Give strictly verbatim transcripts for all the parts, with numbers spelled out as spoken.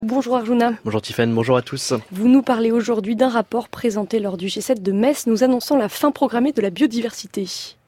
Bonjour Arjuna. Bonjour Tiffany, bonjour à tous. Vous nous parlez aujourd'hui d'un rapport présenté lors du G sept de Metz nous annonçant la fin programmée de la biodiversité.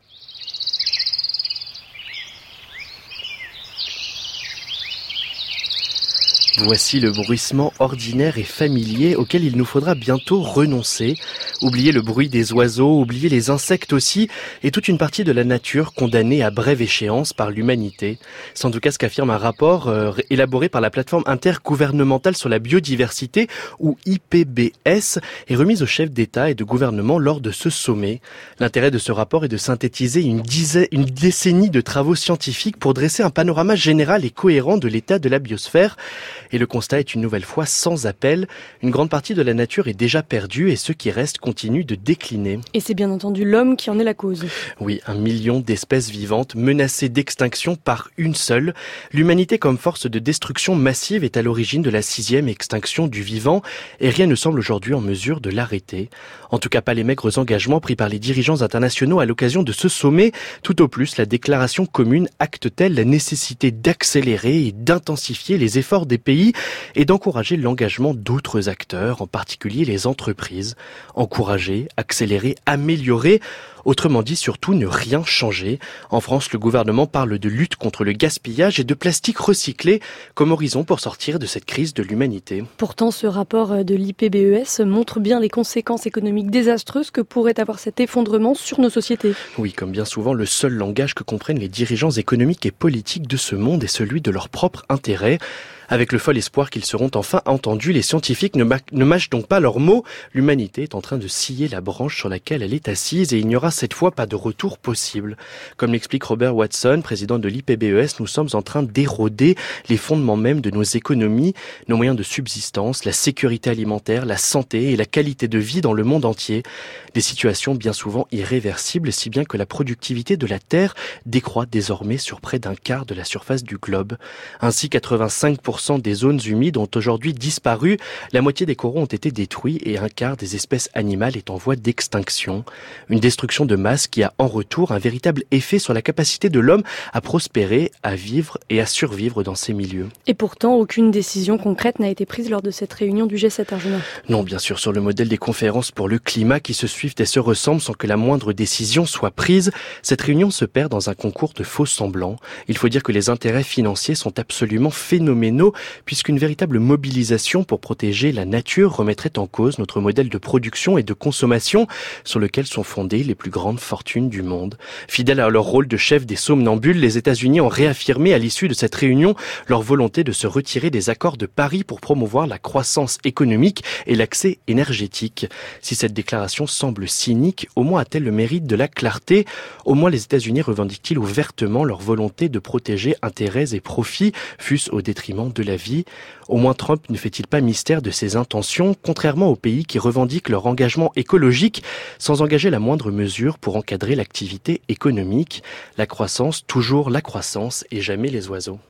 Voici le bruissement ordinaire et familier auquel il nous faudra bientôt renoncer. Oublier le bruit des oiseaux, oublier les insectes aussi, et toute une partie de la nature condamnée à brève échéance par l'humanité. C'est en tout cas ce qu'affirme un rapport euh, élaboré par la plateforme intergouvernementale sur la biodiversité, ou I P B S, et remis aux chefs d'État et de gouvernement lors de ce sommet. L'intérêt de ce rapport est de synthétiser une, dizaine, une décennie de travaux scientifiques pour dresser un panorama général et cohérent de l'état de la biosphère. Et le constat est une nouvelle fois sans appel. Une grande partie de la nature est déjà perdue et ceux qui restent continuent de décliner. Et c'est bien entendu l'homme qui en est la cause. Oui, un million d'espèces vivantes menacées d'extinction par une seule. L'humanité comme force de destruction massive est à l'origine de la sixième extinction du vivant et rien ne semble aujourd'hui en mesure de l'arrêter. En tout cas pas les maigres engagements pris par les dirigeants internationaux à l'occasion de ce sommet. Tout au plus, la déclaration commune acte-t-elle la nécessité d'accélérer et d'intensifier les efforts des pays et d'encourager l'engagement d'autres acteurs, en particulier les entreprises. Encourager, accélérer, améliorer, autrement dit surtout ne rien changer. En France, le gouvernement parle de lutte contre le gaspillage et de plastique recyclé comme horizon pour sortir de cette crise de l'humanité. Pourtant, ce rapport de l'I P B E S montre bien les conséquences économiques désastreuses que pourrait avoir cet effondrement sur nos sociétés. Oui, comme bien souvent, le seul langage que comprennent les dirigeants économiques et politiques de ce monde est celui de leur propre intérêt. Avec le fol espoir qu'ils seront enfin entendus, les scientifiques ne, ma- ne mâchent donc pas leurs mots. L'humanité est en train de scier la branche sur laquelle elle est assise et il n'y aura cette fois pas de retour possible. Comme l'explique Robert Watson, président de l'I P B E S, nous sommes en train d'éroder les fondements même de nos économies, nos moyens de subsistance, la sécurité alimentaire, la santé et la qualité de vie dans le monde entier. Des situations bien souvent irréversibles, si bien que la productivité de la Terre décroît désormais sur près d'un quart de la surface du globe. Ainsi, quatre-vingt-cinq pour cent des zones humides ont aujourd'hui disparu, la moitié des coraux ont été détruits et un quart des espèces animales est en voie d'extinction. Une destruction de masse qui a en retour un véritable effet sur la capacité de l'homme à prospérer, à vivre et à survivre dans ces milieux. Et pourtant, aucune décision concrète n'a été prise lors de cette réunion du G sept, Arjuna. Non, bien sûr, sur le modèle des conférences pour le climat qui se suivent et se ressemblent sans que la moindre décision soit prise, cette réunion se perd dans un concours de faux semblants. Il faut dire que les intérêts financiers sont absolument phénoménaux puisqu'une véritable mobilisation pour protéger la nature remettrait en cause notre modèle de production et de consommation sur lequel sont fondées les plus grandes fortunes du monde. Fidèles à leur rôle de chef des somnambules, les États-Unis ont réaffirmé à l'issue de cette réunion leur volonté de se retirer des accords de Paris pour promouvoir la croissance économique et l'accès énergétique. Si cette déclaration semble cynique, au moins a-t-elle le mérite de la clarté. Au moins les États-Unis revendiquent-ils ouvertement leur volonté de protéger intérêts et profits, fût-ce au détriment de la vie. Au moins Trump ne fait-il pas mystère de ses intentions, contrairement aux pays qui revendiquent leur engagement écologique sans engager la moindre mesure pour encadrer l'activité économique. La croissance, toujours la croissance et jamais les oiseaux.